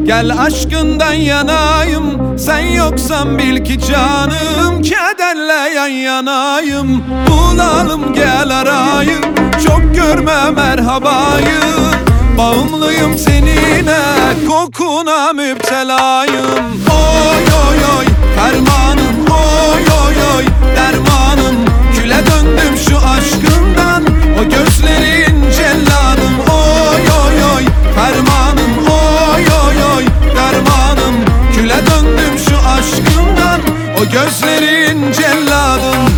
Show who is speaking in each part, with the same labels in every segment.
Speaker 1: Gel aşkından yanayım, sen yoksan bil ki canım, kederle yan yanayım. Bulalım gel arayı, çok görme merhabayı. Bağımlıyım seninle, kokuna müptelayım. Oy oy oy fermanım, oy oy oy dermanım. Küle döndüm şu aşkından, o gözlerin celladım. Oy oy oy fermanım, oy oy oy dermanım. Küle döndüm şu aşkından, o gözlerin celladım.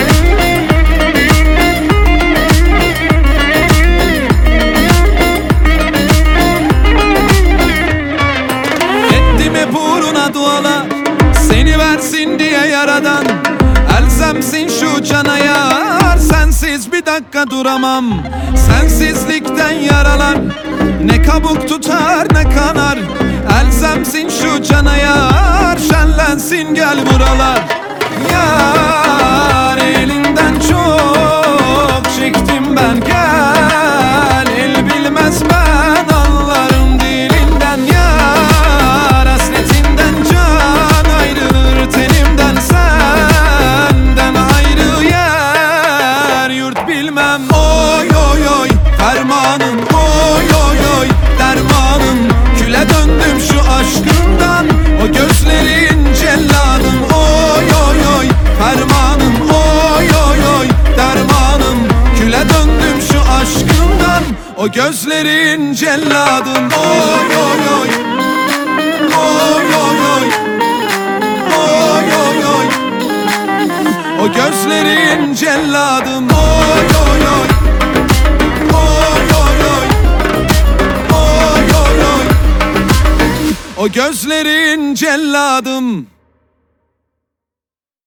Speaker 1: Dualar seni versin diye yaradan, elzemsin şu cana yar. Sensiz bir dakika duramam, sensizlikten yaralar. Ne kabuk tutar ne kanar, elzemsin şu cana yar. Şenlensin gel buralar. Yar elinden çok çektim ben, gel. El bilmez ben anlarım dilinden yar. Hasretinden can ayrılır tenimden, senden ayrı yer yurt bilmem. Oy oy oy fermanım, oy oy oy dermanım. Küle döndüm şu aşkından, o gözlerin celladım. Oy oy oy fermanım, oy oy oy dermanım. Küle döndüm şu aşkından, o gözlerin celladım. Oy oy oy, oy oy oy, oy oy oy, o gözlerin celladım. Oy oy oy, oy oy oy, oy oy oy, o gözlerin celladım.